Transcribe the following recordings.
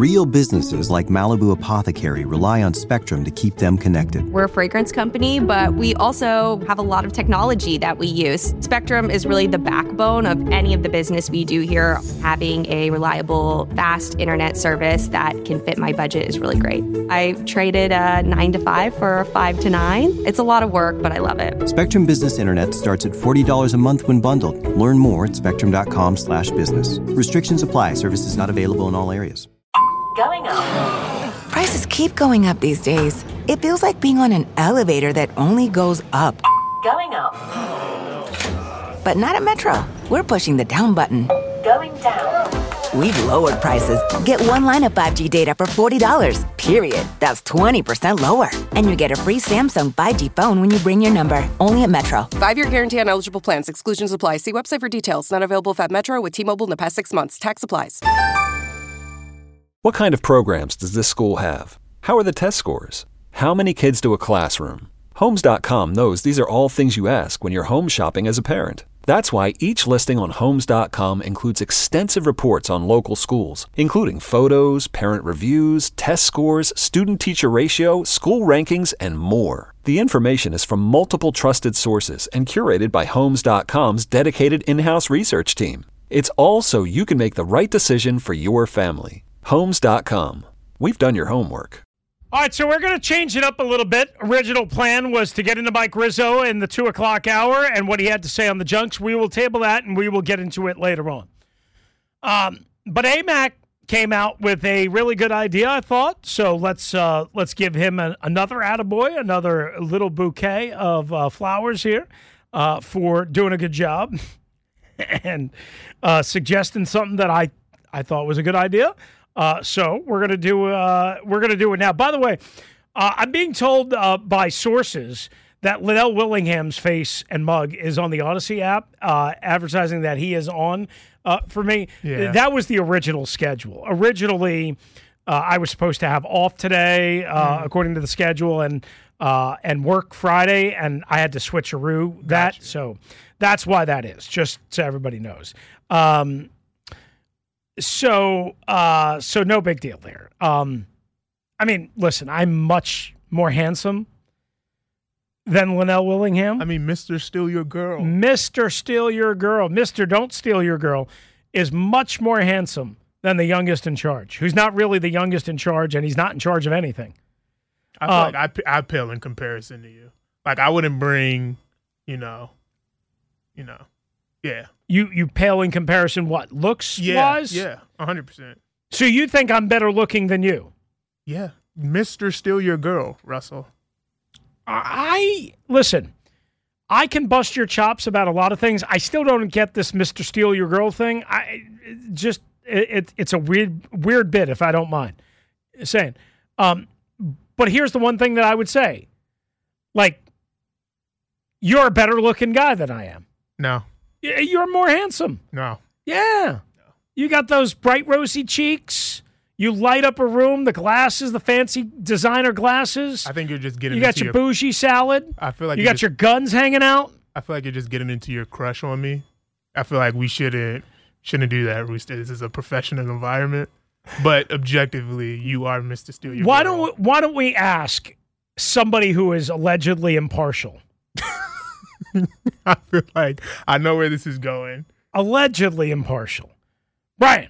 Real businesses like Malibu Apothecary rely on Spectrum to keep them connected. We're a fragrance company, but we also have a lot of technology that we use. Spectrum is really the backbone of any of the business we do here. Having a reliable, fast internet service that can fit my budget is really great. I traded a 9 to 5 for a 5 to 9. It's a lot of work, but I love it. Spectrum Business Internet starts at $40 a month when bundled. Learn more at spectrum.com/business. Restrictions apply. Services not available in all areas. Going up. Prices keep going up these days. It feels like being on an elevator that only goes up. Going up. But not at Metro. We're pushing the down button. Going down. We've lowered prices. Get one line of 5G data for $40, period. That's 20% lower. And you get a free Samsung 5G phone when you bring your number. Only at Metro. 5-year guarantee on eligible plans. Exclusions apply. See website for details. Not available at Metro with T-Mobile in the past 6 months. Tax applies. What kind of programs does this school have? How are the test scores? How many kids do a classroom? Homes.com knows these are all things you ask when you're home shopping as a parent. That's why each listing on Homes.com includes extensive reports on local schools, including photos, parent reviews, test scores, student-teacher ratio, school rankings, and more. The information is from multiple trusted sources and curated by Homes.com's dedicated in-house research team. It's all so you can make the right decision for your family. Homes.com. We've done your homework. All right, so we're going to change it up a little bit. Original plan was to get into Mike Rizzo in the 2 o'clock hour and what he had to say on the Junks. We will table that, and we will get into it later on. But AMAC came out with a really good idea, I thought. So let's give him another attaboy, another little bouquet of flowers here for doing a good job and suggesting something that I thought was a good idea. So we're gonna do it now. By the way, I'm being told by sources that Linnell Willingham's face and mug is on the Odyssey app, advertising that he is on for me. Yeah. That was the original schedule. Originally, I was supposed to have off today, according to the schedule, and work Friday, and I had to switcheroo that. Gotcha. So that's why that is, just so everybody knows. So no big deal there. I mean, listen, I'm much more handsome than Linnell Willingham. I mean, Mr. Steal Your Girl. Mr. Steal Your Girl. Mr. Don't Steal Your Girl is much more handsome than the youngest in charge, who's not really the youngest in charge, and he's not in charge of anything. I feel like I pale in comparison to you. Like, I wouldn't bring, yeah. You pale in comparison, what, looks-wise? Yeah, 100%. So you think I'm better looking than you? Yeah. Mr. Steal Your Girl, Russell. Listen, I can bust your chops about a lot of things. I still don't get this Mr. Steal Your Girl thing. It's a weird bit, if I don't mind saying. But here's the one thing that I would say. Like, you're a better looking guy than I am. No. You're more handsome. No. Yeah. No. You got those bright rosy cheeks. You light up a room, the glasses, the fancy designer glasses. I think you're just getting You got your bougie salad. I feel like you got your guns hanging out. I feel like you're just getting into your crush on me. I feel like we shouldn't do that, Rooster. This is a professional environment. But objectively, you are Mr. Steal Your Girl. Why don't we ask somebody who is allegedly impartial? I feel like I know where this is going. Allegedly impartial. Brian,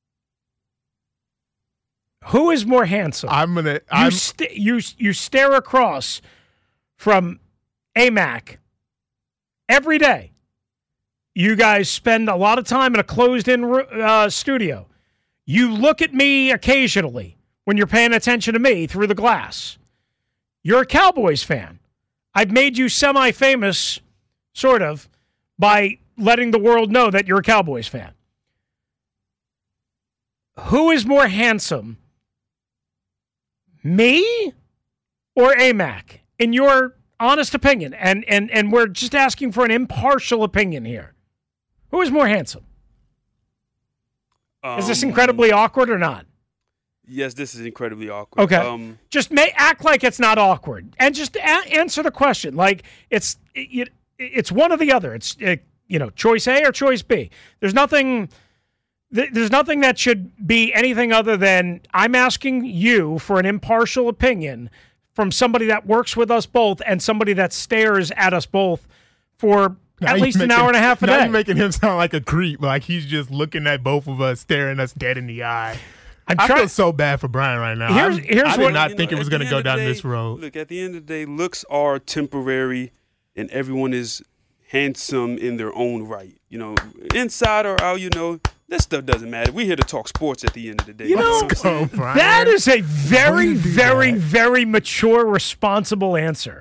who is more handsome? You stare across from AMAC every day. You guys spend a lot of time in a closed-in studio. You look at me occasionally when you're paying attention to me through the glass. You're a Cowboys fan. I've made you semi-famous, sort of, by letting the world know that you're a Cowboys fan. Who is more handsome, me or AMAC, in your honest opinion? And we're just asking for an impartial opinion here. Who is more handsome? Is this incredibly awkward or not? Yes, this is incredibly awkward. Okay. Just act like it's not awkward, and just answer the question. Like it's one or the other. It's choice A or choice B. There's nothing There's nothing that should be anything other than I'm asking you for an impartial opinion from somebody that works with us both and somebody that stares at us both for at least an hour and a half a day. Now you're making him sound like a creep, like he's just looking at both of us, staring us dead in the eye. I feel so bad for Brian right now. I did not think it was going to go down this road. Look, at the end of the day, looks are temporary, and everyone is handsome in their own right. You know, inside or out, you know, that stuff doesn't matter. We're here to talk sports at the end of the day. You know, that is a very, very, very mature, responsible answer.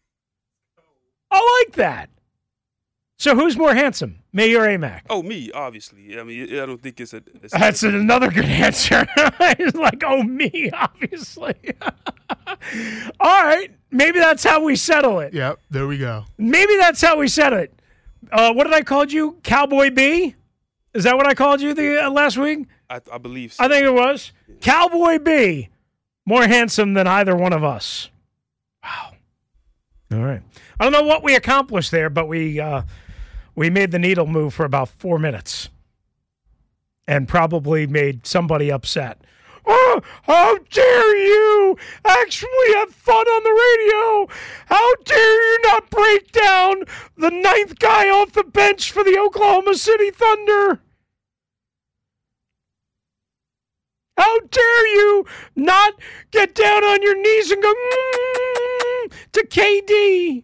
I like that. So who's more handsome, me or AMAC? Oh, me, obviously. I mean, I don't think it's a... That's another good answer. It's like, oh, me, obviously. All right. Maybe that's how we settle it. Yep, there we go. Maybe that's how we settle it. What did I call you? Cowboy B? Is that what I called you the last week? I believe so. I think it was. Yeah. Cowboy B, more handsome than either one of us. Wow. All right. I don't know what we accomplished there, but we made the needle move for about 4 minutes and probably made somebody upset. Oh, how dare you actually have fun on the radio? How dare you not break down the 9th guy off the bench for the Oklahoma City Thunder? How dare you not get down on your knees and go to KD?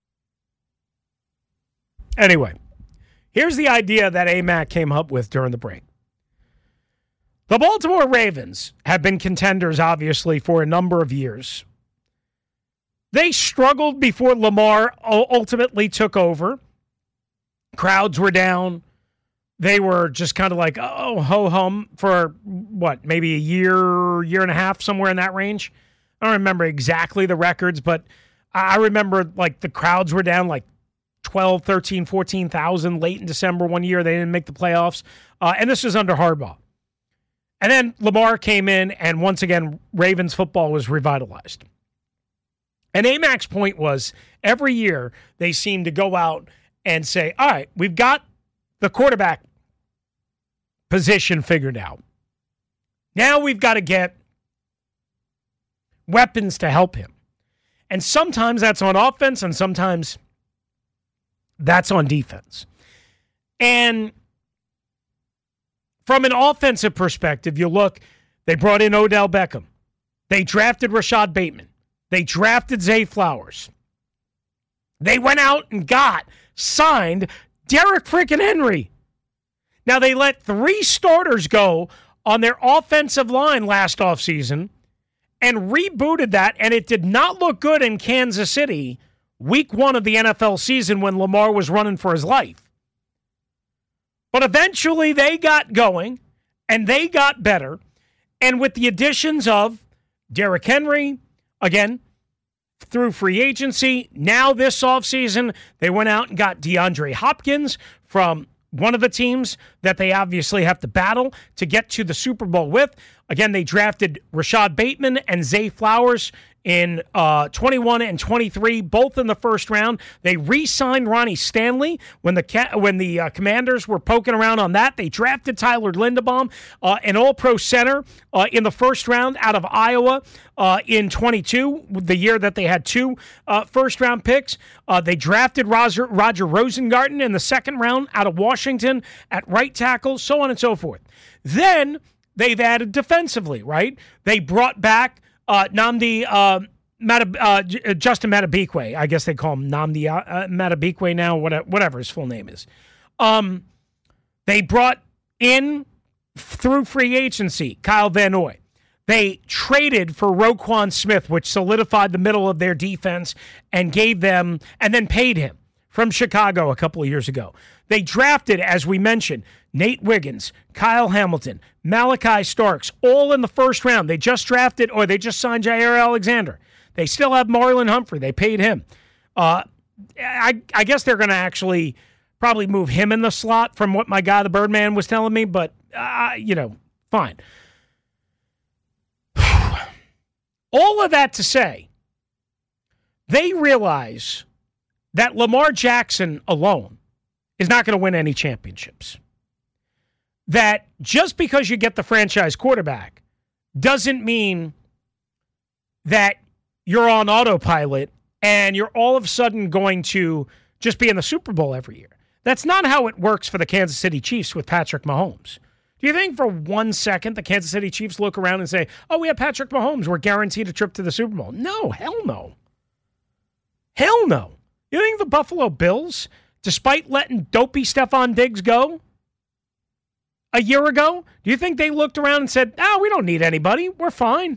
Anyway, here's the idea that AMAC came up with during the break. The Baltimore Ravens have been contenders, obviously, for a number of years. They struggled before Lamar ultimately took over. Crowds were down. They were just kind of like, oh, ho-hum for, what, maybe a year and a half, somewhere in that range. I don't remember exactly the records, but I remember, like, the crowds were down, like, 12, 13, 14,000 late in December one year. They didn't make the playoffs. And this was under Harbaugh. And then Lamar came in, and once again, Ravens football was revitalized. And AMAC's point was, every year they seem to go out and say, all right, we've got the quarterback position figured out. Now we've got to get weapons to help him. And sometimes that's on offense, and sometimes that's on defense. And from an offensive perspective, you look, they brought in Odell Beckham. They drafted Rashad Bateman. They drafted Zay Flowers. They went out and signed Derrick freaking Henry. Now, they let 3 starters go on their offensive line last offseason and rebooted that, and it did not look good in Kansas City week 1 of the NFL season when Lamar was running for his life. But eventually they got going, and they got better. And with the additions of Derrick Henry, again, through free agency, now this offseason, they went out and got DeAndre Hopkins from one of the teams that they obviously have to battle to get to the Super Bowl with. Again, they drafted Rashad Bateman and Zay Flowers in 21 and 23, both in the first round. They re-signed Ronnie Stanley when the Commanders were poking around on that. They drafted Tyler Linderbaum, an all-pro center, in the first round out of Iowa in 22, the year that they had 2 first-round picks. They drafted Roger Rosengarten in the second round out of Washington at right tackle, so on and so forth. Then they've added defensively, right? They brought back Justin Matabikwe. I guess they call him Nnamdi Matabikwe now, whatever his full name is. They brought in, through free agency, Kyle Van Noy. They traded for Roquan Smith, which solidified the middle of their defense and gave them, and then paid him from Chicago a couple of years ago. They drafted, as we mentioned, Nate Wiggins, Kyle Hamilton, Malachi Starks, all in the first round. They just drafted, or they just signed Jair Alexander. They still have Marlon Humphrey. They paid him. I guess they're going to actually probably move him in the slot from what my guy, the Birdman, was telling me, but, fine. All of that to say, they realize that Lamar Jackson alone is not going to win any championships. that just because you get the franchise quarterback doesn't mean that you're on autopilot and you're all of a sudden going to just be in the Super Bowl every year. That's not how it works for the Kansas City Chiefs with Patrick Mahomes. Do you think for 1 second the Kansas City Chiefs look around and say, oh, we have Patrick Mahomes, we're guaranteed a trip to the Super Bowl? No, hell no. Hell no. You think the Buffalo Bills, despite letting dopey Stephon Diggs go a year ago, do you think they looked around and said, we don't need anybody, we're fine?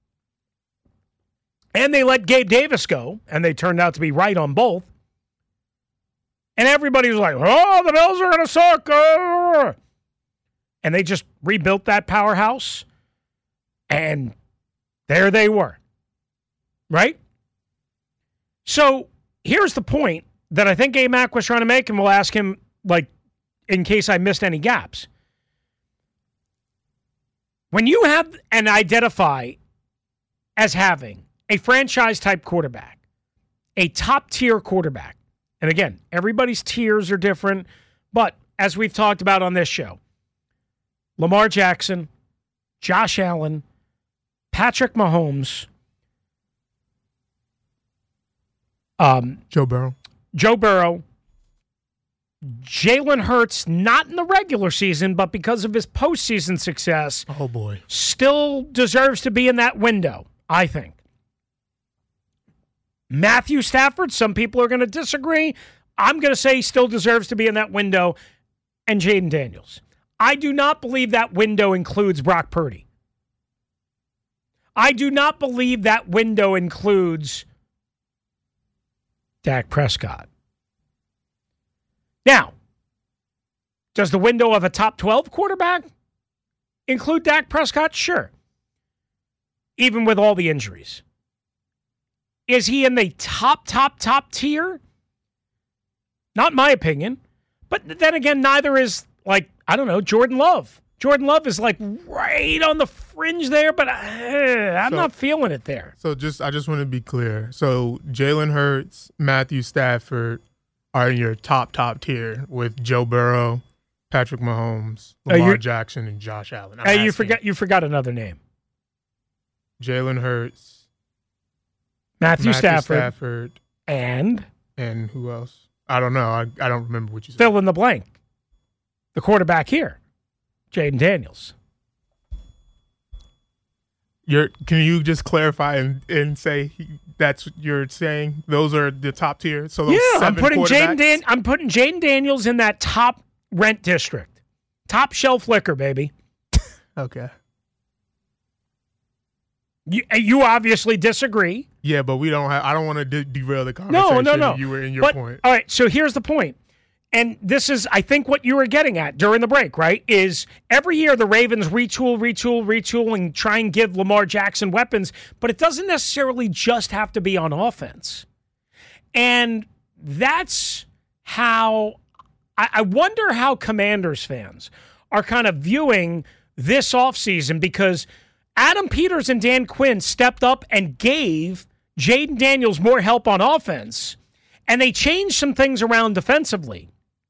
And they let Gabe Davis go, and they turned out to be right on both. And everybody was like, oh, the Bills are going to suck. And they just rebuilt that powerhouse. And there they were. Right? So here's the point that I think A-Mac was trying to make, and we'll ask him, in case I missed any gaps. When you have and identify as having a franchise-type quarterback, a top-tier quarterback, and again, everybody's tiers are different, but as we've talked about on this show, Lamar Jackson, Josh Allen, Patrick Mahomes, Joe Burrow, Jalen Hurts, not in the regular season, but because of his postseason success, oh boy, still deserves to be in that window, I think. Matthew Stafford, some people are going to disagree. I'm going to say he still deserves to be in that window. And Jaden Daniels. I do not believe that window includes Brock Purdy. I do not believe that window includes Dak Prescott. Now, does the window of a top 12 quarterback include Dak Prescott? Sure. Even with all the injuries. Is he in the top tier? Not my opinion. But then again, neither is, Jordan Love. Jordan Love is, right on the fringe there, but I'm not feeling it there. So I just want to be clear. So Jalen Hurts, Matthew Stafford are in your top tier with Joe Burrow, Patrick Mahomes, Lamar Jackson, and Josh Allen. You forgot another name. Jalen Hurts. Matthew Stafford. And who else? I don't know. I don't remember what you said. Fill in the blank. The quarterback here, Jaden Daniels. Can you just clarify and say that's what you're saying? Those are the top tier. So those I'm putting Jaden Daniels in that top rent district, top shelf liquor, baby. Okay. You obviously disagree. Yeah, but we don't have. I don't want to derail the conversation. No. You were in your point. All right, so here's the point. And this is, I think, what you were getting at during the break, right? Is every year the Ravens retool, and try and give Lamar Jackson weapons, but it doesn't necessarily just have to be on offense. And that's how I wonder how Commanders fans are kind of viewing this offseason, because Adam Peters and Dan Quinn stepped up and gave Jaden Daniels more help on offense, and they changed some things around defensively.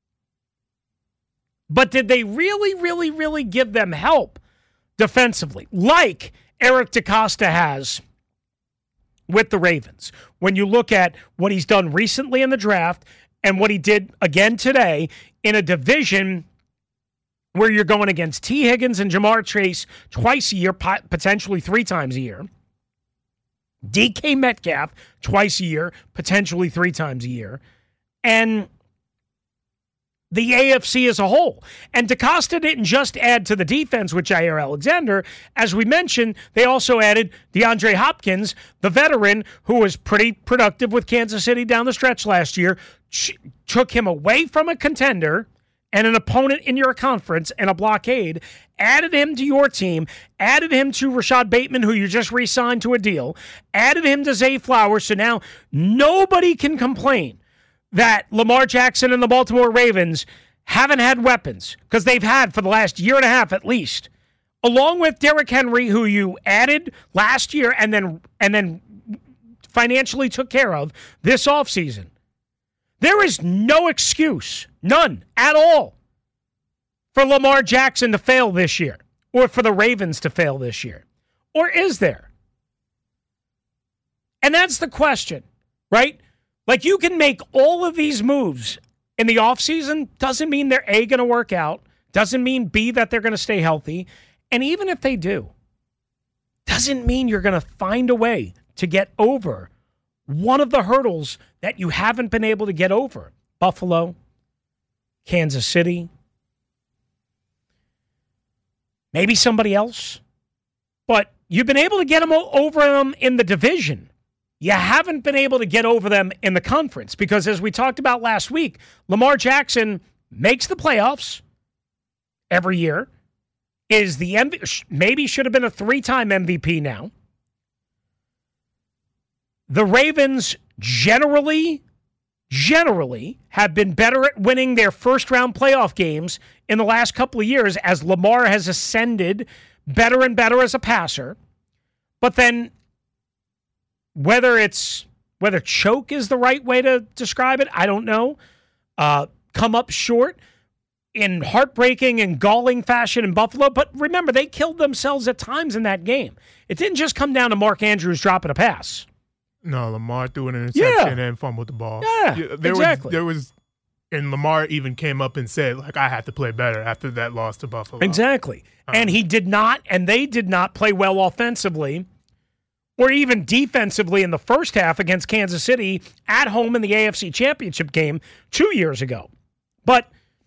But did they really give them help defensively, like Eric DeCosta has with the Ravens? When you look at what he's done recently in the draft and what he did again today in a division where you're going against T. Higgins and Jamar Chase twice a year, potentially 3 times a year. DK Metcalf twice a year, potentially 3 times a year. And the AFC as a whole. And DeCosta didn't just add to the defense with Jair Alexander. As we mentioned, they also added DeAndre Hopkins, the veteran, who was pretty productive with Kansas City down the stretch last year, took him away from a contender and an opponent in your conference and a blockade, added him to your team, added him to Rashad Bateman, who you just re-signed to a deal, added him to Zay Flowers, so now nobody can complain that Lamar Jackson and the Baltimore Ravens haven't had weapons, because they've had for the last year and a half at least, along with Derrick Henry, who you added last year and then financially took care of this offseason. There is no excuse, none at all, for Lamar Jackson to fail this year or for the Ravens to fail this year? Or is there? And that's the question, right? Like, you can make all of these moves in the offseason. Doesn't mean they're A, going to work out. Doesn't mean B, that they're going to stay healthy. And even if they do, doesn't mean you're going to find a way to get over one of the hurdles that you haven't been able to get over. Buffalo, Kansas City, maybe somebody else. But you've been able to get over them in the division. You haven't been able to get over them in the conference because, as we talked about last week, Lamar Jackson makes the playoffs every year, is the maybe should have been a 3-time MVP now. The Ravens generally have been better at winning their first-round playoff games in the last couple of years as Lamar has ascended better and better as a passer. But then whether choke is the right way to describe it, I don't know. Come up short in heartbreaking and galling fashion in Buffalo. But remember, they killed themselves at times in that game. It didn't just come down to Mark Andrews dropping a pass. No, Lamar threw an interception and fumbled the ball. Yeah, exactly. And Lamar even came up and said, like, I had to play better after that loss to Buffalo. Exactly. And he did not, and they did not play well offensively or even defensively in the first half against Kansas City at home in the AFC Championship game 2 years ago. But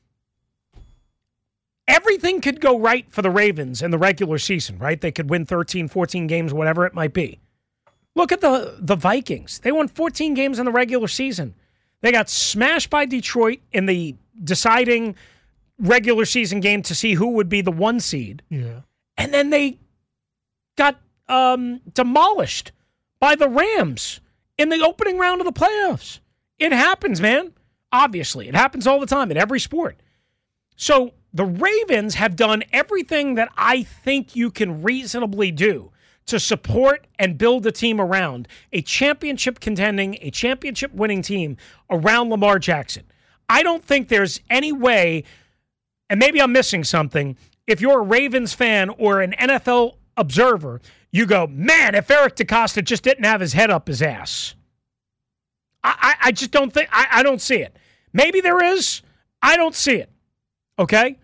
everything could go right for the Ravens in the regular season, right? They could win 13, 14 games, whatever it might be. Look at the Vikings. They won 14 games in the regular season. They got smashed by Detroit in the deciding regular season game to see who would be the 1 seed. Yeah. And then they got demolished by the Rams in the opening round of the playoffs. It happens, man. Obviously. It happens all the time in every sport. So the Ravens have done everything that I think you can reasonably do to support and build a team around a championship contending, a championship winning team around Lamar Jackson. I don't think there's any way, and maybe I'm missing something, if you're a Ravens fan or an NFL observer, you go, man, if Eric DeCosta just didn't have his head up his ass. I just don't think, I don't see it. Maybe there is. I don't see it. Okay?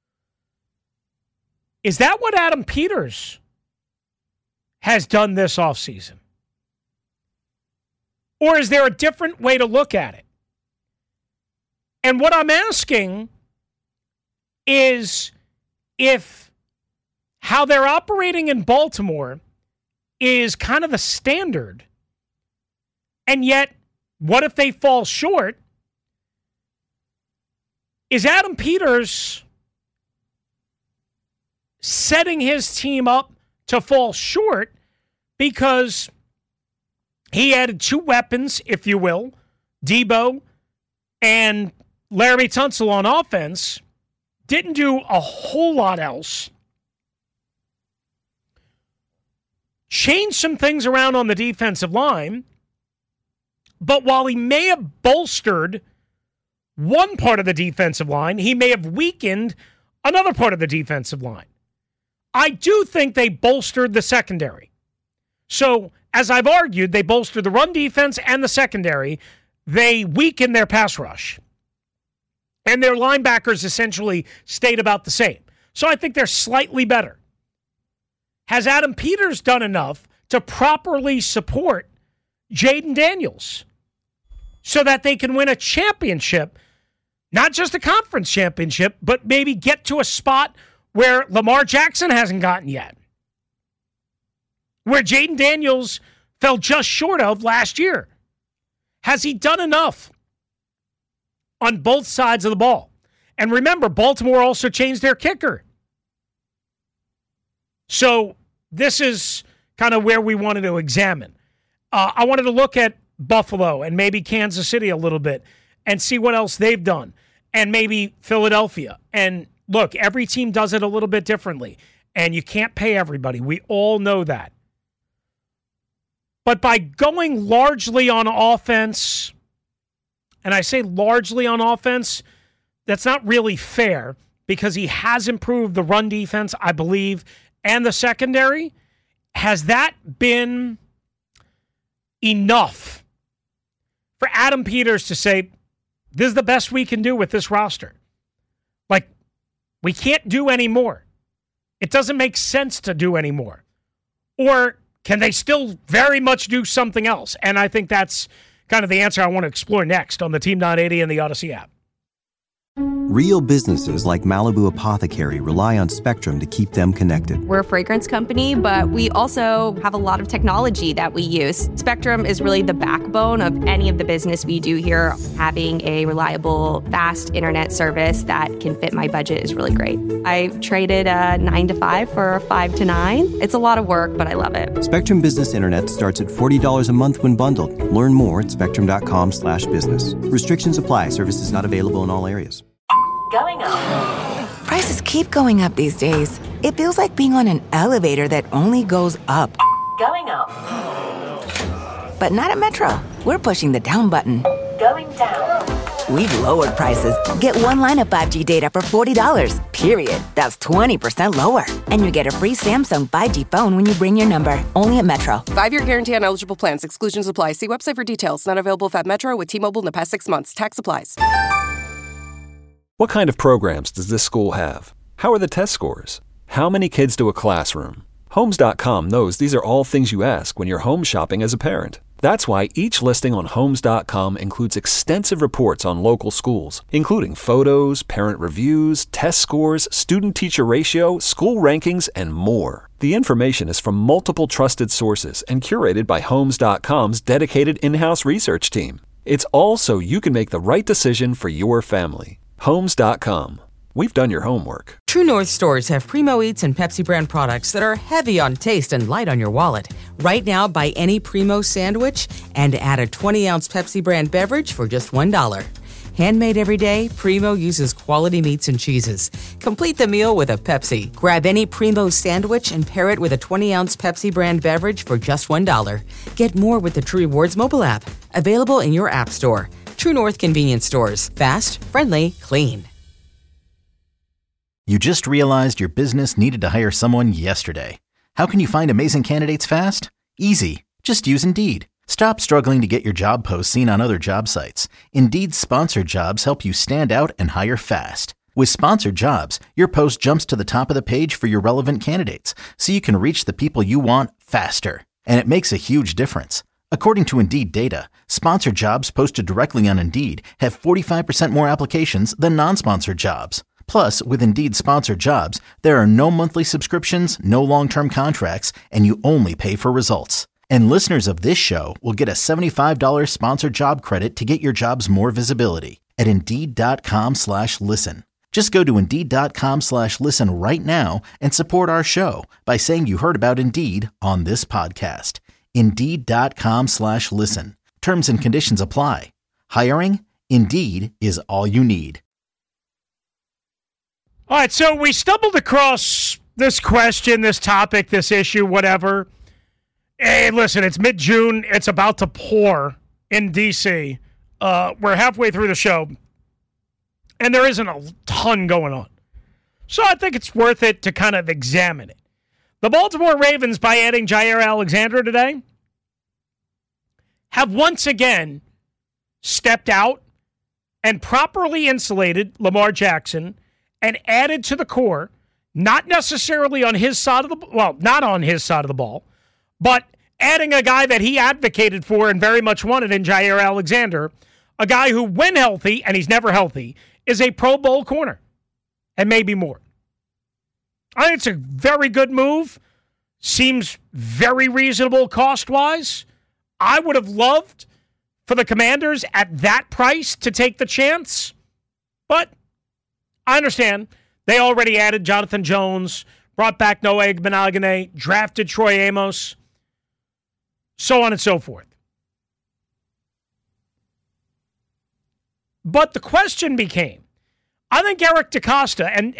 Is that what Adam Peters has done this offseason? Or is there a different way to look at it? And what I'm asking is if how they're operating in Baltimore is kind of the standard, and yet what if they fall short? Is Adam Peters setting his team up to fall short because he added 2 weapons, if you will, Debo and Laremy Tunsil on offense, didn't do a whole lot else, changed some things around on the defensive line, but while he may have bolstered one part of the defensive line, he may have weakened another part of the defensive line. I do think they bolstered the secondary. So, as I've argued, they bolstered the run defense and the secondary. They weakened their pass rush. And their linebackers essentially stayed about the same. So I think they're slightly better. Has Adam Peters done enough to properly support Jaden Daniels so that they can win a championship, not just a conference championship, but maybe get to a spot where Lamar Jackson hasn't gotten yet, where Jaden Daniels fell just short of last year? Has he done enough on both sides of the ball? And remember, Baltimore also changed their kicker. So this is kind of where we wanted to examine. I wanted to look at Buffalo and maybe Kansas City a little bit and see what else they've done, and maybe Philadelphia. And look, every team does it a little bit differently, and you can't pay everybody. We all know that. But by going largely on offense, and I say largely on offense, that's not really fair because he has improved the run defense, I believe, and the secondary. Has that been enough for Adam Peters to say, this is the best we can do with this roster? Like, we can't do any more. It doesn't make sense to do any more. Or can they still very much do something else? And I think that's kind of the answer I want to explore next on the Team 980 and the Odyssey app. Real businesses like Malibu Apothecary rely on Spectrum to keep them connected. We're a fragrance company, but we also have a lot of technology that we use. Spectrum is really the backbone of any of the business we do here. Having a reliable, fast internet service that can fit my budget is really great. I traded a 9 to 5 for a 5 to 9. It's a lot of work, but I love it. Spectrum Business Internet starts at $40 a month when bundled. Learn more at spectrum.com/business. Restrictions apply. Services not available in all areas. Going up. Prices keep going up these days. It feels like being on an elevator that only goes up. Going up. But not at Metro. We're pushing the down button. Going down. We've lowered prices. Get one line of 5G data for $40, period. That's 20% lower. And you get a free Samsung 5G phone when you bring your number. Only at Metro. 5-year guarantee on eligible plans. Exclusions apply. See website for details. Not available if at Metro with T-Mobile in the past 6 months. Tax applies. What kind of programs does this school have? How are the test scores? How many kids do a classroom? Homes.com knows these are all things you ask when you're home shopping as a parent. That's why each listing on Homes.com includes extensive reports on local schools, including photos, parent reviews, test scores, student-teacher ratio, school rankings, and more. The information is from multiple trusted sources and curated by Homes.com's dedicated in-house research team. It's all so you can make the right decision for your family. Homes.com. We've done your homework. True North stores have Primo Eats and Pepsi brand products that are heavy on taste and light on your wallet. Right now, buy any Primo sandwich and add a 20-ounce Pepsi brand beverage for just $1. Handmade every day, Primo uses quality meats and cheeses. Complete the meal with a Pepsi. Grab any Primo sandwich and pair it with a 20-ounce Pepsi brand beverage for just $1. Get more with the True Rewards mobile app. Available in your app store. True North convenience stores. Fast, friendly, clean. You just realized your business needed to hire someone yesterday. How can you find amazing candidates fast? Easy. Just use Indeed. Stop struggling to get your job posts seen on other job sites. Indeed's sponsored jobs help you stand out and hire fast. With sponsored jobs, your post jumps to the top of the page for your relevant candidates, so you can reach the people you want faster. And it makes a huge difference. According to Indeed data, sponsored jobs posted directly on Indeed have 45% more applications than non-sponsored jobs. Plus, with Indeed sponsored jobs, there are no monthly subscriptions, no long-term contracts, and you only pay for results. And listeners of this show will get a $75 sponsored job credit to get your jobs more visibility at Indeed.com/listen. Just go to Indeed.com/listen right now and support our show by saying you heard about Indeed on this podcast. Indeed.com/listen. Terms and conditions apply. Hiring? Indeed is all you need. All right, so we stumbled across this question, this topic, this issue, whatever. Hey, listen, it's mid-June. It's about to pour in D.C. We're halfway through the show, and there isn't a ton going on. So I think it's worth it to kind of examine it. The Baltimore Ravens, by adding Jair Alexander today, have once again stepped out and properly insulated Lamar Jackson and added to the core, not necessarily on his side of the not on his side of the ball, but adding a guy that he advocated for and very much wanted in Jair Alexander, a guy who, when healthy, and he's never healthy, is a Pro Bowl corner, and maybe more. I think it's a very good move. Seems very reasonable cost-wise. I would have loved for the Commanders at that price to take the chance, but I understand. They already added Jonathan Jones, brought back Noah Igbenogany, drafted Troy Amos, so on and so forth. But the question became, I think Eric DeCosta, and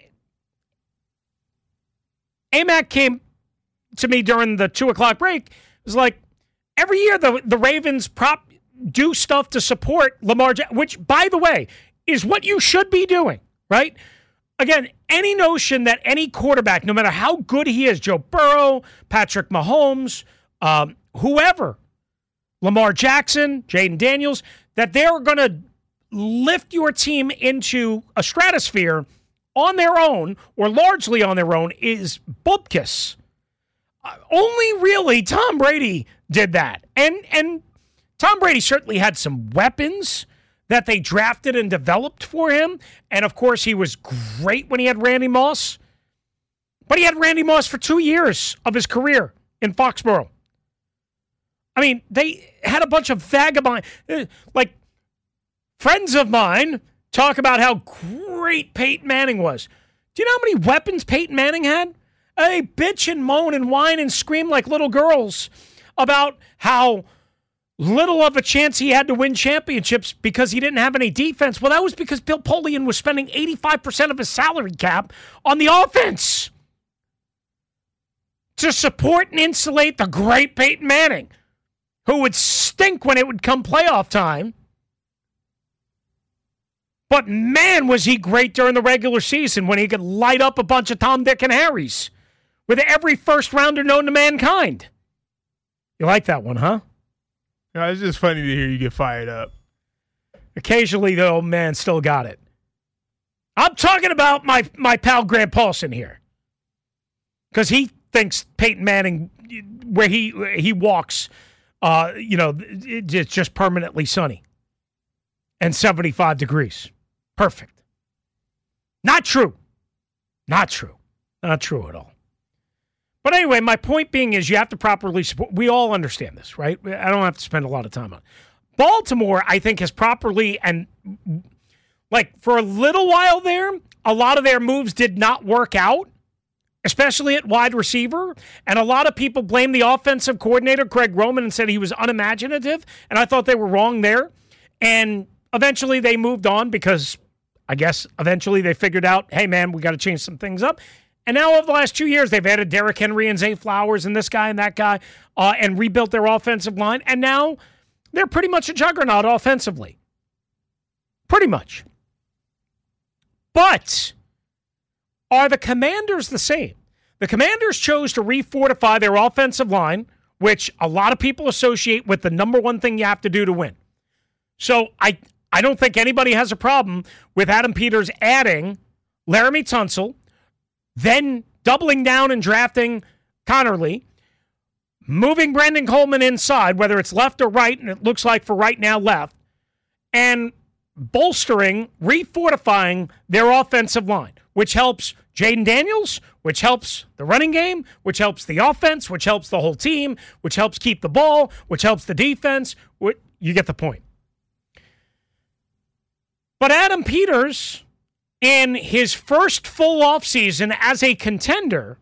AMAC came to me during the 2 o'clock break, was like, every year the Ravens do stuff to support Lamar Jackson, which, by the way, is what you should be doing, right? again, any notion that any quarterback, no matter how good he is, Joe Burrow, Patrick Mahomes, whoever, Lamar Jackson, Jaden Daniels, that they're going to lift your team into a stratosphere on their own or largely on their own is bupkis. Only really Tom Brady did that. And Tom Brady certainly had some weapons that they drafted and developed for him. And, of course, he was great when he had Randy Moss. But he had Randy Moss for 2 years of his career in Foxborough. I mean, they had a bunch of vagabond, like friends of mine talk about how great Peyton Manning was. Do you know how many weapons Peyton Manning had? They bitch and moan and whine and scream like little girls about how little of a chance he had to win championships because he didn't have any defense. Well, that was because Bill Polian was spending 85% of his salary cap on the offense to support and insulate the great Peyton Manning, who would stink when it would come playoff time. But man, was he great during the regular season when he could light up a bunch of Tom, Dick, and Harrys with every first rounder known to mankind. You like that one, huh? Yeah, it's just funny to hear you get fired up. Occasionally, the old man still got it. I'm talking about my pal Grant Paulson here. Because he thinks Peyton Manning, where he walks, it's just permanently sunny. And 75 degrees. Perfect. Not true. Not true. Not true at all. But anyway, my point being is you have to properly support. We all understand this, right? I don't have to spend a lot of time on it. Baltimore, I think, has properly, and like for a little while there, a lot of their moves did not work out, especially at wide receiver. And a lot of people blamed the offensive coordinator, Greg Roman, and said he was unimaginative. And I thought they were wrong there. And eventually they moved on because I guess eventually they figured out, hey, man, we got to change some things up. And now over the last 2 years, they've added Derrick Henry and Zay Flowers and this guy and that guy and rebuilt their offensive line. And now they're pretty much a juggernaut offensively. Pretty much. But are the Commanders the same? The Commanders chose to refortify their offensive line, which a lot of people associate with the number one thing you have to do to win. So I don't think anybody has a problem with Adam Peters adding Laramie Tunsil, then doubling down and drafting Connerly, moving Brandon Coleman inside, whether it's left or right, and it looks like for right now left, and bolstering, refortifying their offensive line, which helps Jaden Daniels, which helps the running game, which helps the offense, which helps the whole team, which helps keep the ball, which helps the defense. You get the point. But Adam Peters, in his first full offseason as a contender,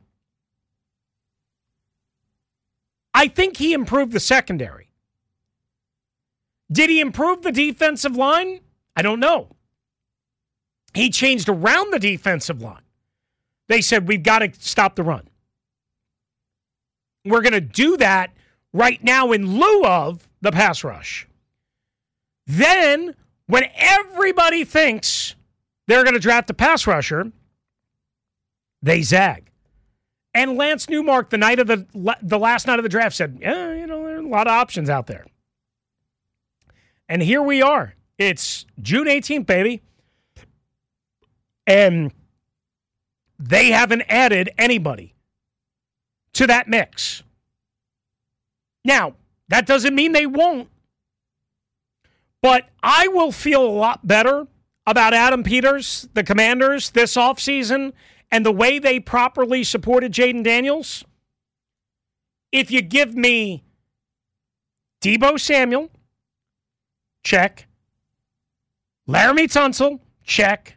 I think he improved the secondary. Did he improve the defensive line? I don't know. He changed around the defensive line. They said, we've got to stop the run. We're going to do that right now in lieu of the pass rush. Then, when everybody thinks they're going to draft a pass rusher, they zag. And Lance Newmark, the night of the last night of the draft, said, there are a lot of options out there. And here we are. It's June 18th, baby. And they haven't added anybody to that mix. Now, that doesn't mean they won't. But I will feel a lot better about Adam Peters, the Commanders, this offseason, and the way they properly supported Jaden Daniels if you give me Deebo Samuel, check. Laramie Tunsil, check.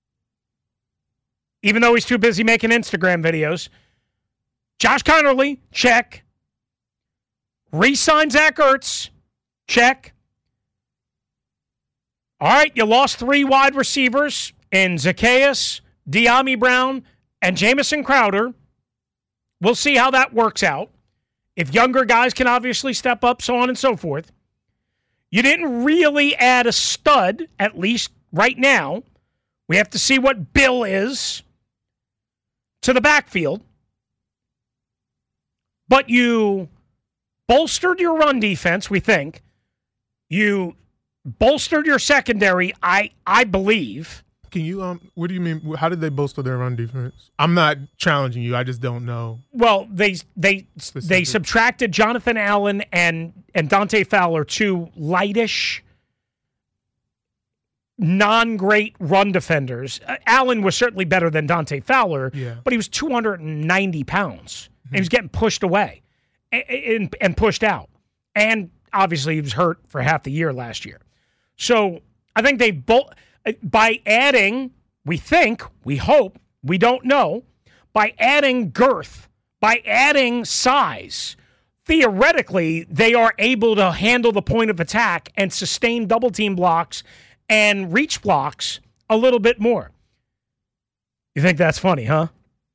Even though he's too busy making Instagram videos. Josh Connerly, check. Re-sign Zach Ertz, check. All right, you lost 3 wide receivers in Zacchaeus, De'Ami Brown, and Jamison Crowder. We'll see how that works out. If younger guys can obviously step up, so on and so forth. You didn't really add a stud, at least right now, We have to see what Bill is to the backfield. But you bolstered your run defense, we think. You bolstered your secondary, I believe. Can you what do you mean? How did they bolster their run defense? I'm not challenging you. I just don't know. Well, they subtracted Jonathan Allen and Dante Fowler, two lightish, non-great run defenders. Allen was certainly better than Dante Fowler, but he was 290 pounds. And he was getting pushed away and pushed out. And obviously he was hurt for half the year last year. So I think by adding, we hope, we don't know, by adding girth, by adding size, theoretically they are able to handle the point of attack and sustain double team blocks and reach blocks a little bit more. You think that's funny, huh?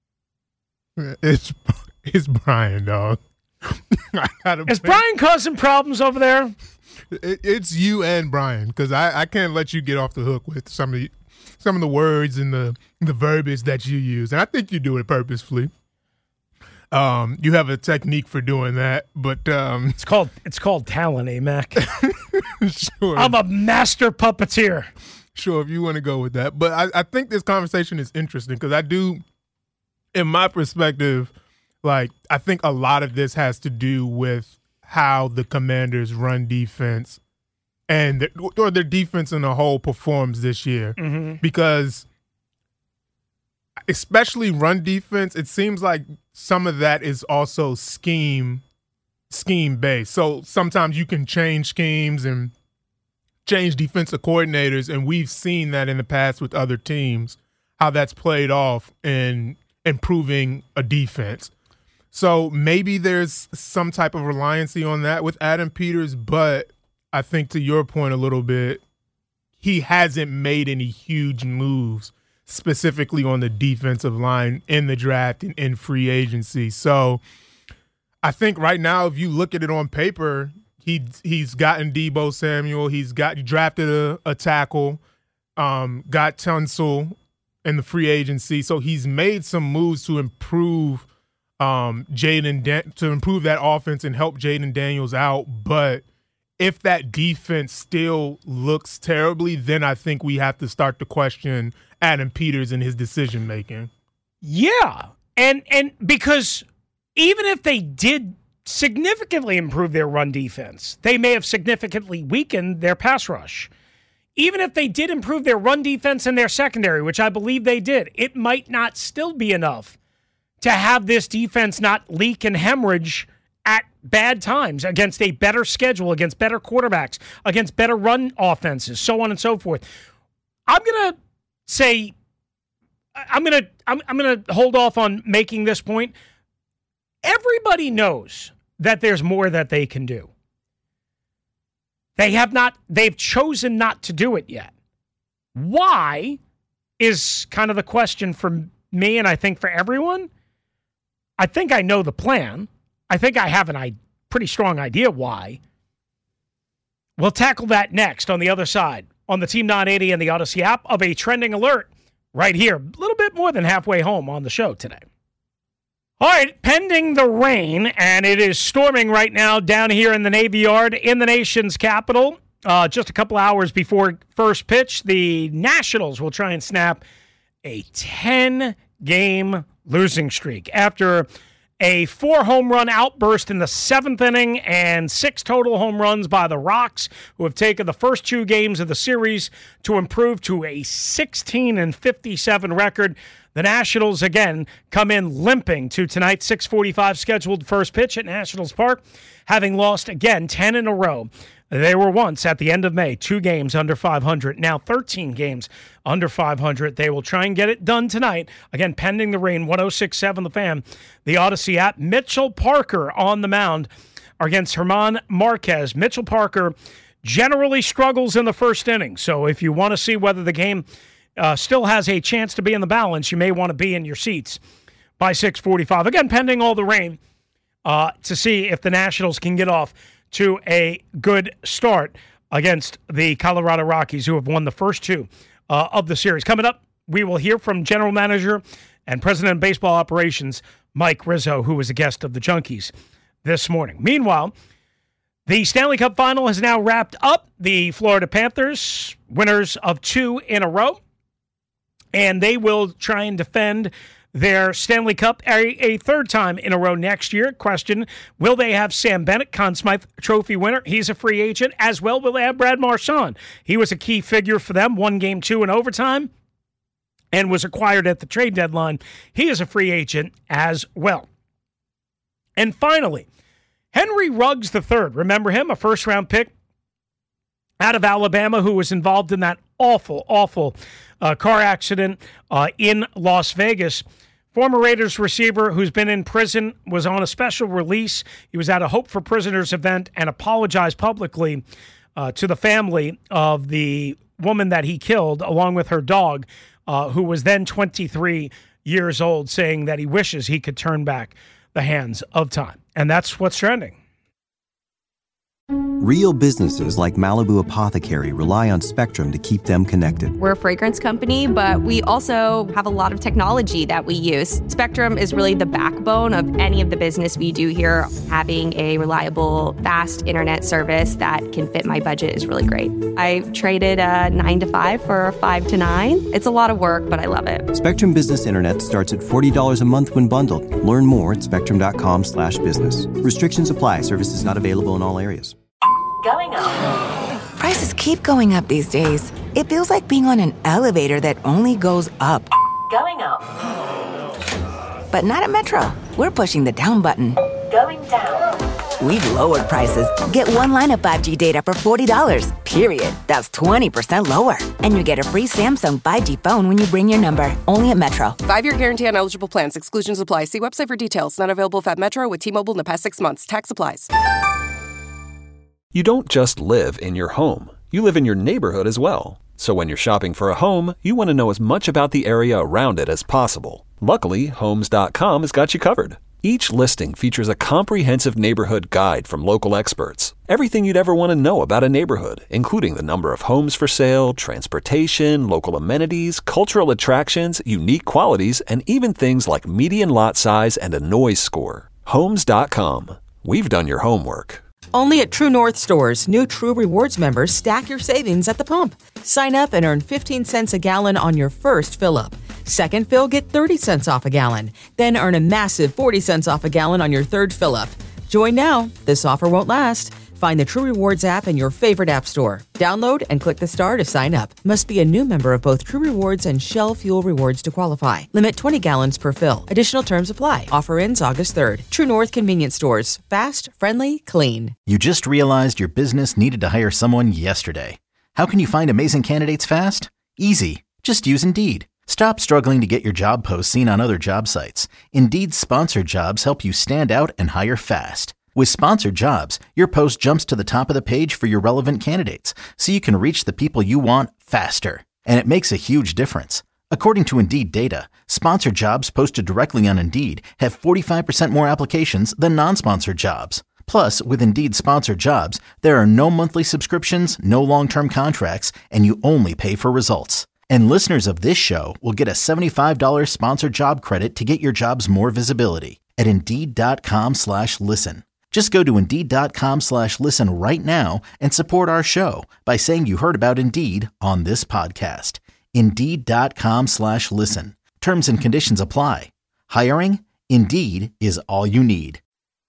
It's Brian, dog. Is Brian causing problems over there? It's you and Brian, because I can't let you get off the hook with some of the words and the verbiage that you use, and I think you do it purposefully. You have a technique for doing that, but it's called talent, Mac. Sure. I'm a master puppeteer. Sure, if you want to go with that, but I think this conversation is interesting because I do, in my perspective, like I think a lot of this has to do with how the Commanders' run defense or their defense in a whole performs this year. Mm-hmm. Because especially run defense, it seems like some of that is also scheme based. So sometimes you can change schemes and change defensive coordinators, and we've seen that in the past with other teams, how that's played off in improving a defense. So maybe there's some type of reliancy on that with Adam Peters, but I think to your point a little bit, he hasn't made any huge moves specifically on the defensive line in the draft and in free agency. So I think right now, if you look at it on paper, he's gotten Deebo Samuel, he's drafted a tackle, got Tunsil in the free agency. So he's made some moves to improve to improve that offense and help Jaden Daniels out. But if that defense still looks terribly, then I think we have to start to question Adam Peters and his decision making. Yeah. And because even if they did significantly improve their run defense, they may have significantly weakened their pass rush. Even if they did improve their run defense and their secondary, which I believe they did, it might not still be enough to have this defense not leak and hemorrhage at bad times against a better schedule, against better quarterbacks, against better run offenses, so on and so forth. I'm going to hold off on making this point. Everybody knows that there's more that they can do. They've chosen not to do it yet. Why is kind of the question for me, and I think for everyone. I think I know the plan. I think I have a pretty strong idea why. We'll tackle that next on the other side on the Team 980 and the Odyssey app of a trending alert right here, a little bit more than halfway home on the show today. All right, pending the rain, and it is storming right now down here in the Navy Yard in the nation's capital. Just a couple hours before first pitch, the Nationals will try and snap a 10-game losing streak after a 4-home-run outburst in the 7th inning and 6 total home runs by the Rocks, who have taken the first 2 games of the series to improve to a 16-57 record. The Nationals, again, come in limping to tonight's 6:45 scheduled first pitch at Nationals Park, having lost, again, 10 in a row. They were once, at the end of May, 2 games under 500. Now 13 games under 500. They will try and get it done tonight. Again, pending the rain, 106.7 The Fan. The Odyssey app. Mitchell Parker on the mound against German Marquez. Mitchell Parker generally struggles in the first inning. So if you want to see whether the game still has a chance to be in the balance, you may want to be in your seats by 6:45. Again, pending all the rain, to see if the Nationals can get off to a good start against the Colorado Rockies, who have won the first 2 of the series. Coming up, we will hear from General Manager and President of Baseball Operations Mike Rizzo, who was a guest of the Junkies this morning. Meanwhile, the Stanley Cup Final has now wrapped up. The Florida Panthers, winners of 2 in a row, and they will try and defend their Stanley Cup a third time in a row next year. Question, will they have Sam Bennett, Conn Smythe Trophy winner? He's a free agent. As well, will they have Brad Marchand? He was a key figure for them, won Game 2 in overtime, and was acquired at the trade deadline. He is a free agent as well. And finally, Henry Ruggs III, remember him, a first-round pick out of Alabama who was involved in that awful car accident in Las Vegas. Former Raiders receiver who's been in prison, was on a special release. He was at a Hope for Prisoners event and apologized publicly to the family of the woman that he killed, along with her dog, who was then 23 years old, saying that he wishes he could turn back the hands of time. And that's what's trending. Real businesses like Malibu Apothecary rely on Spectrum to keep them connected. We're a fragrance company, but we also have a lot of technology that we use. Spectrum is really the backbone of any of the business we do here. Having a reliable, fast internet service that can fit my budget is really great. I traded a 9 to 5 for a 5 to 9. It's a lot of work, but I love it. Spectrum Business Internet starts at $40 a month when bundled. Learn more at spectrum.com/business. Restrictions apply. Services not available in all areas. Going up. Prices keep going up these days. It feels like being on an elevator that only goes up. Going up. But not at Metro. We're pushing the down button. Going down. We've lowered prices. Get one line of 5G data for $40, period. That's 20% lower. And you get a free Samsung 5G phone when you bring your number. Only at Metro. 5-year guarantee on eligible plans. Exclusions apply. See website for details. Not available at Metro with T-Mobile in the past 6 months. Tax applies. You don't just live in your home. You live in your neighborhood as well. So when you're shopping for a home, you want to know as much about the area around it as possible. Luckily, Homes.com has got you covered. Each listing features a comprehensive neighborhood guide from local experts. Everything you'd ever want to know about a neighborhood, including the number of homes for sale, transportation, local amenities, cultural attractions, unique qualities, and even things like median lot size and a noise score. Homes.com. We've done your homework. Only at True North stores, new True Rewards members stack your savings at the pump. Sign up and earn 15 cents a gallon on your first fill-up. Second fill, get 30 cents off a gallon. Then earn a massive 40 cents off a gallon on your third fill-up. Join now. This offer won't last. Find the True Rewards app in your favorite app store. Download and click the star to sign up. Must be a new member of both True Rewards and Shell Fuel Rewards to qualify. Limit 20 gallons per fill. Additional terms apply. Offer ends August 3rd. True North Convenience Stores. Fast, friendly, clean. You just realized your business needed to hire someone yesterday. How can you find amazing candidates fast? Easy. Just use Indeed. Stop struggling to get your job posts seen on other job sites. Indeed's sponsored jobs help you stand out and hire fast. With sponsored jobs, your post jumps to the top of the page for your relevant candidates, so you can reach the people you want faster. And it makes a huge difference. According to Indeed data, sponsored jobs posted directly on Indeed have 45% more applications than non-sponsored jobs. Plus, with Indeed sponsored jobs, there are no monthly subscriptions, no long-term contracts, and you only pay for results. And listeners of this show will get a $75 sponsored job credit to get your jobs more visibility at Indeed.com/listen. Just go to Indeed.com/listen right now and support our show by saying you heard about Indeed on this podcast. Indeed.com/listen. Terms and conditions apply. Hiring? Indeed is all you need.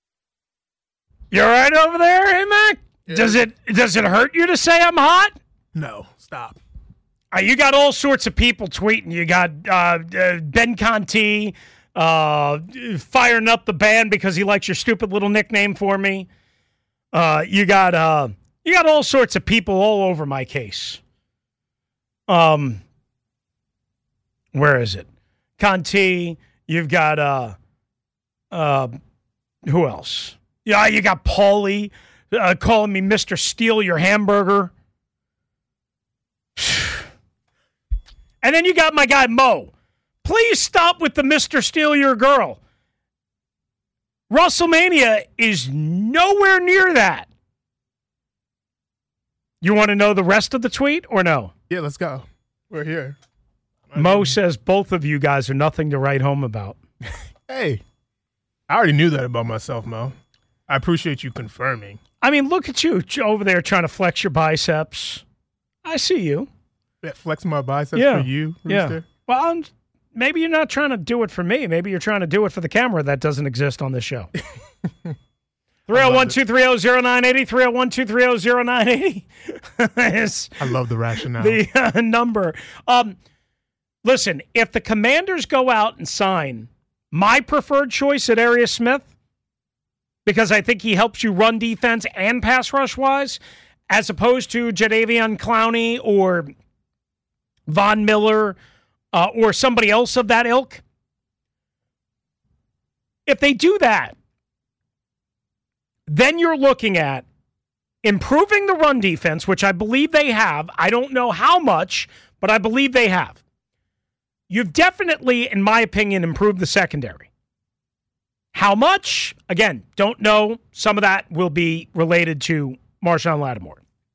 You all right over there, hey, Mac? Yeah. Does it hurt you to say I'm hot? No, stop. You got all sorts of people tweeting. You got Ben Conti firing up the band because he likes your stupid little nickname for me. You got all sorts of people all over my case. Where is it? Conti. You've got who else? Yeah, you got Paulie calling me Mr. Steal Your Hamburger. And then you got my guy Mo. Please stop with the Mr. Steal Your Girl. WrestleMania is nowhere near that. You want to know the rest of the tweet or no? Yeah, let's go. We're here. Mo says both of you guys are nothing to write home about. Hey, I already knew that about myself, Mo. I appreciate you confirming. I mean, look at you over there trying to flex your biceps. I see you. That flex my biceps for you, Rooster? Yeah. Well, maybe you're not trying to do it for me. Maybe you're trying to do it for the camera that doesn't exist on this show. 301-230-0980, 301-230-0980. I love the rationale. The number. Listen, if the Commanders go out and sign my preferred choice at Arius Smith, because I think he helps you run defense and pass rush-wise, as opposed to Jadeveon Clowney or Von Miller or somebody else of that ilk. If they do that, then you're looking at improving the run defense, which I believe they have. I don't know how much, but I believe they have. You've definitely, in my opinion, improved the secondary. How much? Again, don't know. Some of that will be related to Marshawn Lattimore.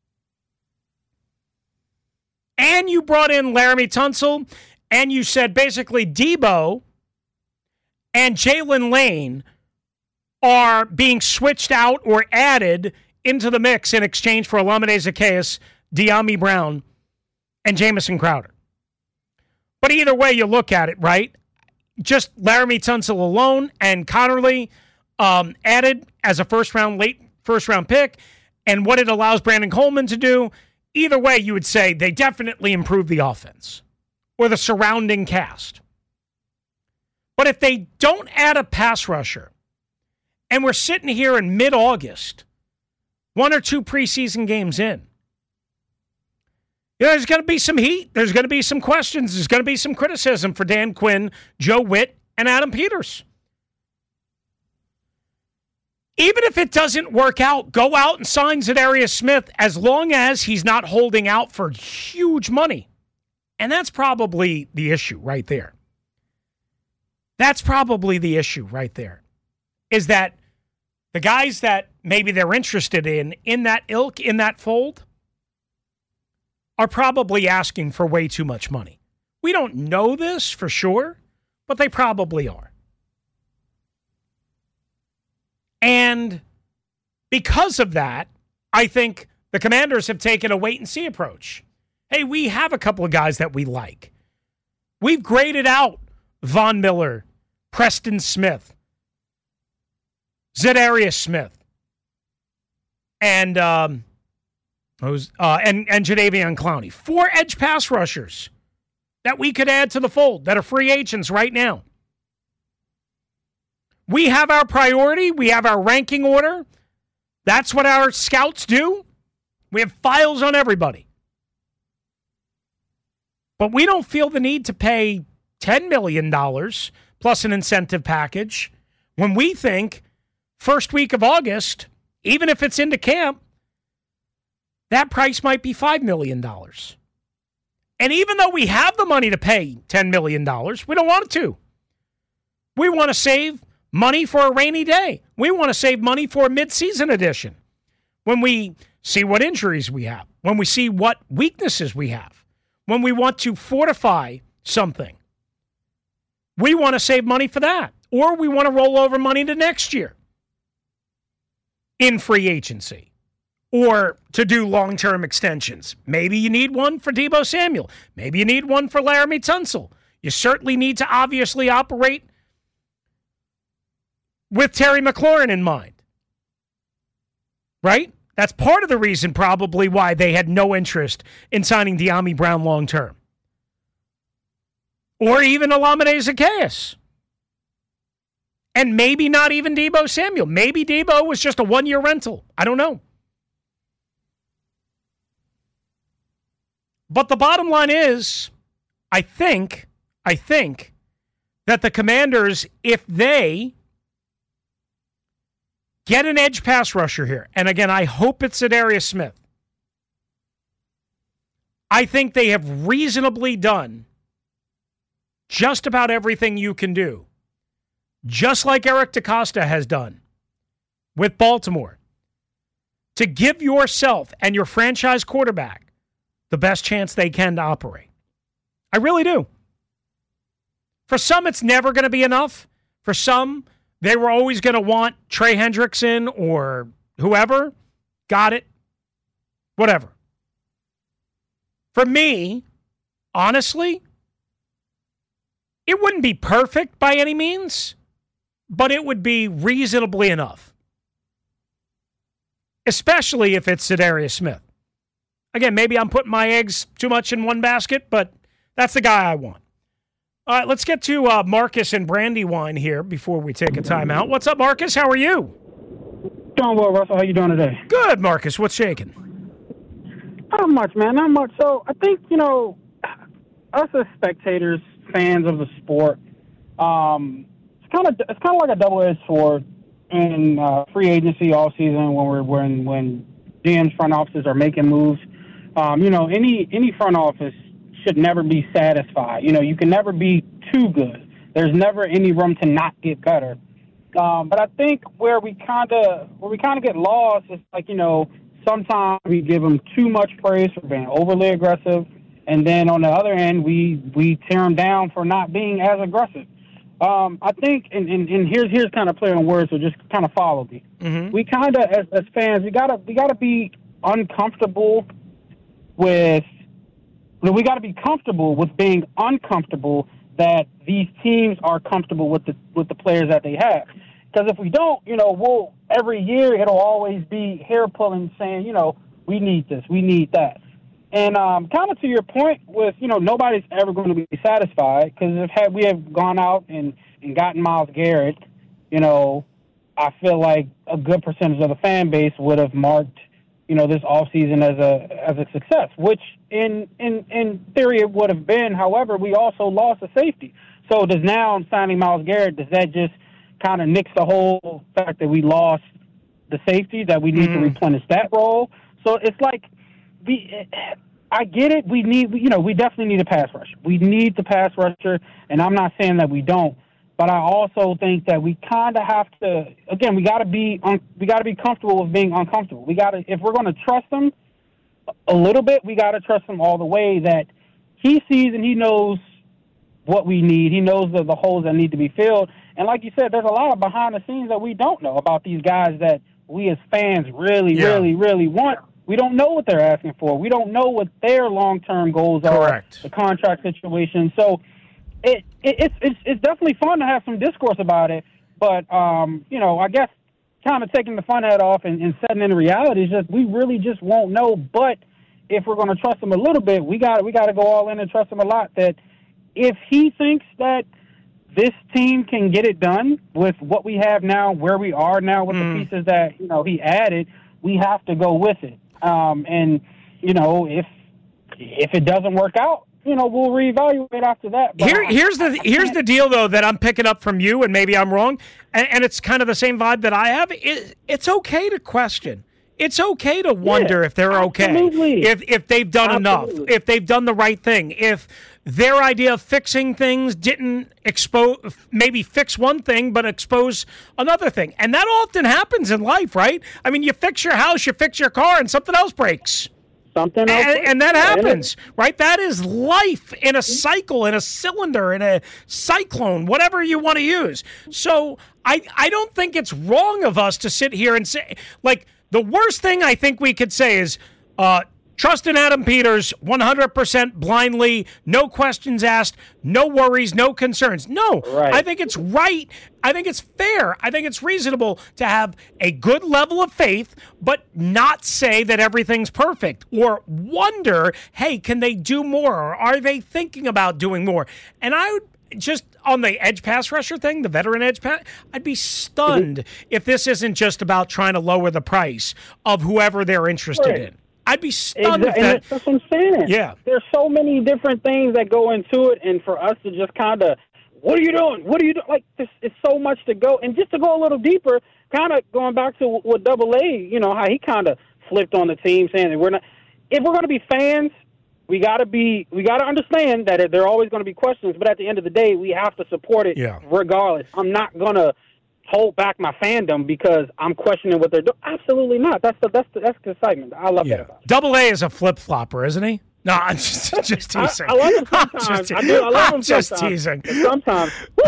And you brought in Laramie Tunsil, and you said basically Debo and Jalen Lane are being switched out or added into the mix in exchange for Olamide Zaccheaus, Dyami Brown, and Jamison Crowder. But either way you look at it, right? Just Laramie Tunsil alone and Connerly added as a late first-round pick, and what it allows Brandon Coleman to do, either way you would say they definitely improved the offense or the surrounding cast. But if they don't add a pass rusher, and we're sitting here in mid-August, 1 or 2 preseason games in, there's going to be some heat. There's going to be some questions. There's going to be some criticism for Dan Quinn, Joe Witt, and Adam Peters. Even if it doesn't work out, go out and sign Zadarius Smith as long as he's not holding out for huge money. And that's probably the issue right there. That's probably the issue right there, is that the guys that maybe they're interested in that ilk, in that fold, are probably asking for way too much money. We don't know this for sure, but they probably are. And because of that, I think the Commanders have taken a wait-and-see approach. Hey, we have a couple of guys that we like. We've graded out Von Miller, Preston Smith, Zadarius Smith, and Jadeveon Clowney. 4 edge pass rushers that we could add to the fold that are free agents right now. We have our priority. We have our ranking order. That's what our scouts do. We have files on everybody. But we don't feel the need to pay $10 million plus an incentive package when we think first week of August, even if it's into camp, that price might be $5 million. And even though we have the money to pay $10 million, we don't want to. We want to save money for a rainy day. We want to save money for a mid-season edition. When we see what injuries we have, when we see what weaknesses we have, when we want to fortify something, we want to save money for that. Or we want to roll over money to next year in free agency or to do long-term extensions. Maybe you need one for Deebo Samuel. Maybe you need one for Laramie Tunsil. You certainly need to obviously operate with Terry McLaurin in mind. Right? That's part of the reason probably why they had no interest in signing Dyami Brown long-term. Or even Olamide Zaccheaus. And maybe not even Deebo Samuel. Maybe Deebo was just a one-year rental. I don't know. But the bottom line is, I think that the Commanders, if they get an edge pass rusher here, and again, I hope it's Zadarius Smith, I think they have reasonably done just about everything you can do, just like Eric DeCosta has done with Baltimore, to give yourself and your franchise quarterback the best chance they can to operate. I really do. For some, it's never going to be enough. For some, they were always going to want Trey Hendrickson or whoever. Got it. Whatever. For me, honestly, it wouldn't be perfect by any means, but it would be reasonably enough. Especially if it's Za'Darius Smith. Again, maybe I'm putting my eggs too much in one basket, but that's the guy I want. All right, let's get to Marcus and Brandywine here before we take a timeout. What's up, Marcus? How are you? Doing well, Russell. How you doing today? Good, Marcus. What's shaking? Not much, man. Not much. So I think, us as spectators, fans of the sport, it's kind of like a double-edged sword in free agency all season when GMs front offices are making moves. Any front office should never be satisfied. You can never be too good. There's never any room to not get better. But I think where we kind of get lost is sometimes we give them too much praise for being overly aggressive, and then on the other end we tear them down for not being as aggressive. I think, and here's kind of play on words, so just kind of follow me. Mm-hmm. We kind of as fans we gotta be uncomfortable with. We got to be comfortable with being uncomfortable that these teams are comfortable with the players that they have. Because if we don't, we'll every year it'll always be hair pulling, saying, we need this, we need that. And kind of to your point with, nobody's ever going to be satisfied, because if we have gone out and gotten Myles Garrett, I feel like a good percentage of the fan base would have marked, this offseason as a success, which in theory it would have been. However, we also lost a safety. So does now signing Myles Garrett, does that just kind of nix the whole fact that we lost the safety, that we need to replenish that role? So it's like, I get it. We definitely need a pass rusher. We need the pass rusher, and I'm not saying that we don't. But I also think that we kind of have to. Again, we got to be comfortable with being uncomfortable. If we're going to trust him a little bit, we got to trust him all the way. That he sees and he knows what we need. He knows the holes that need to be filled. And like you said, there's a lot of behind the scenes that we don't know about these guys that we as fans really want. We don't know what they're asking for. We don't know what their long-term goals are. Correct. The contract situation. So. It's definitely fun to have some discourse about it, but I guess kind of taking the fun hat off and setting into reality is just we really just won't know. But if we're going to trust him a little bit, we got to go all in and trust him a lot. That if he thinks that this team can get it done with what we have now, where we are now with the pieces that he added, we have to go with it. If it doesn't work out, we'll reevaluate after that. But here's the deal, though, that I'm picking up from you, and maybe I'm wrong, and it's kind of the same vibe that I have. It's okay to question. It's okay to wonder if they're okay, if they've done enough, if they've done the right thing, if their idea of fixing things didn't maybe fix one thing but expose another thing. And that often happens in life, right? I mean, you fix your house, you fix your car, and something else breaks. Something else. And that happens, right? That is life in a cycle, in a cylinder, in a cyclone, whatever you want to use. So I don't think it's wrong of us to sit here and say, like, the worst thing I think we could say is trust in Adam Peters 100% blindly, no questions asked, no worries, no concerns. No, right. I think it's right. I think it's fair. I think it's reasonable to have a good level of faith, but not say that everything's perfect or wonder, hey, can they do more? Or are they thinking about doing more? And I would just on the edge pass rusher thing, the veteran edge pass, I'd be stunned if this isn't just about trying to lower the price of whoever they're interested in. I'd be stunned if that. That's what I'm saying. Yeah. There's so many different things that go into it, and for us to just kind of, what are you doing? What are you doing? Like, it's so much to go. And just to go a little deeper, kind of going back to what Double A, how he kind of flipped on the team, saying that if we're going to be fans, we got to understand that there are always going to be questions, but at the end of the day, we have to support it regardless. I'm not going to hold back my fandom because I'm questioning what they're doing. Absolutely not. That's the excitement. I love that about it. Double A is a flip-flopper, isn't he? No, I'm just teasing. I love him sometimes. I do. I love him just sometimes. teasing. Sometimes.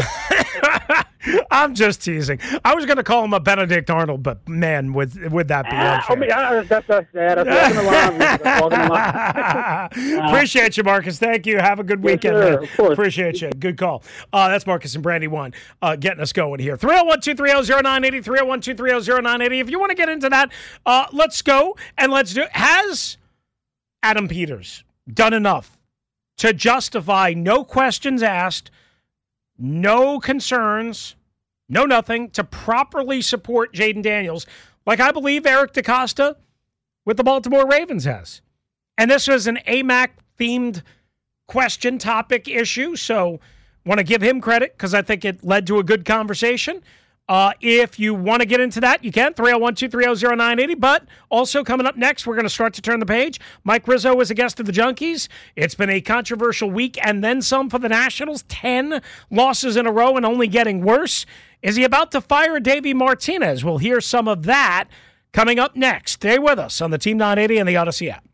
I'm just teasing. I was going to call him a Benedict Arnold, but man, would that be unfair? That's walking the line. That's walking the line. Appreciate you, Marcus. Thank you. Have a good weekend, sure, man. of course. Appreciate you. Good call. That's Marcus and Brandywine getting us going here. 301-230-0980, 301-230-0980. If you want to get into that, let's go and let's do it. Has Adam Peters done enough to justify no questions asked, no concerns, no nothing, to properly support Jaden Daniels like I believe Eric DeCosta with the Baltimore Ravens has? And this was an AMAC-themed question, topic, issue, so want to give him credit because I think it led to a good conversation. If you want to get into that, you can, 301-230-0980. But also coming up next, we're going to start to turn the page. Mike Rizzo is a guest of the Junkies. It's been a controversial week and then some for the Nationals. 10 losses in a row and only getting worse. Is he about to fire Davey Martinez? We'll hear some of that coming up next. Stay with us on the Team 980 and the Odyssey app.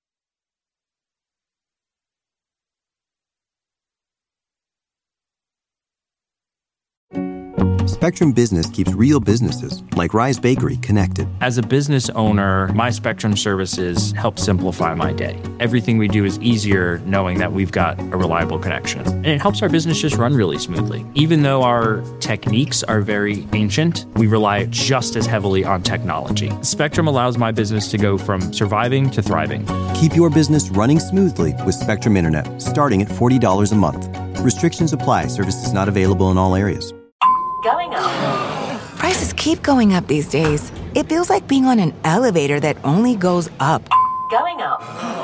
Spectrum Business keeps real businesses, like Rise Bakery, connected. As a business owner, my Spectrum services help simplify my day. Everything we do is easier knowing that we've got a reliable connection. And it helps our business just run really smoothly. Even though our techniques are very ancient, we rely just as heavily on technology. Spectrum allows my business to go from surviving to thriving. Keep your business running smoothly with Spectrum Internet, starting at $40 a month. Restrictions apply. Services not available in all areas. Going up. Prices keep going up these days. It feels like being on an elevator that only goes up. Going up.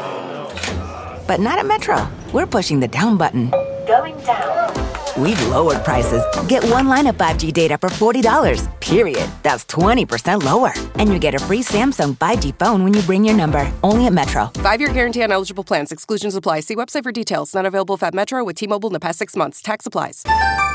But not at Metro. We're pushing the down button. Going down. We've lowered prices. Get one line of 5G data for $40, period. That's 20% lower. And you get a free Samsung 5G phone when you bring your number. Only at Metro. 5-year guarantee on eligible plans. Exclusions apply. See website for details. Not available at Metro with T-Mobile in the past 6 months. Tax applies.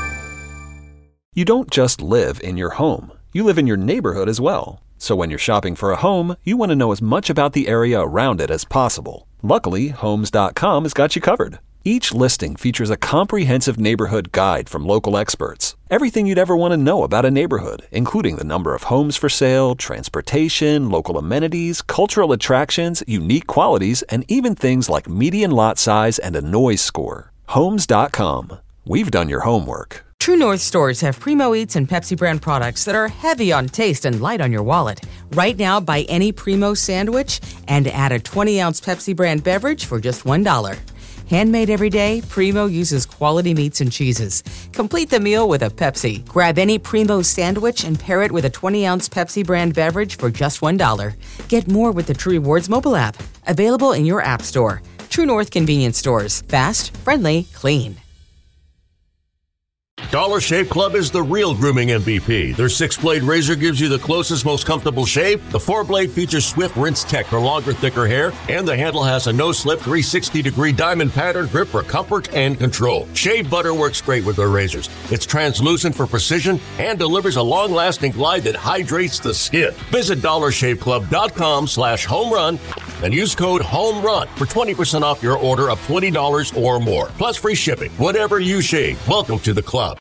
You don't just live in your home. You live in your neighborhood as well. So when you're shopping for a home, you want to know as much about the area around it as possible. Luckily, Homes.com has got you covered. Each listing features a comprehensive neighborhood guide from local experts. Everything you'd ever want to know about a neighborhood, including the number of homes for sale, transportation, local amenities, cultural attractions, unique qualities, and even things like median lot size and a noise score. Homes.com. We've done your homework. True North stores have Primo Eats and Pepsi brand products that are heavy on taste and light on your wallet. Right now, buy any Primo sandwich and add a 20-ounce Pepsi brand beverage for just $1. Handmade every day, Primo uses quality meats and cheeses. Complete the meal with a Pepsi. Grab any Primo sandwich and pair it with a 20-ounce Pepsi brand beverage for just $1. Get more with the True Rewards mobile app. Available in your app store. True North convenience stores. Fast, friendly, clean. Dollar Shave Club is the real grooming MVP. Their 6-blade razor gives you the closest, most comfortable shave. The 4-blade features swift rinse tech for longer, thicker hair. And the handle has a no-slip 360-degree diamond pattern grip for comfort and control. Shave butter works great with their razors. It's translucent for precision and delivers a long-lasting glide that hydrates the skin. Visit DollarShaveClub.com/homerun and use code HOMERUN for 20% off your order of $20 or more. Plus free shipping. Whatever you shave, welcome to the club.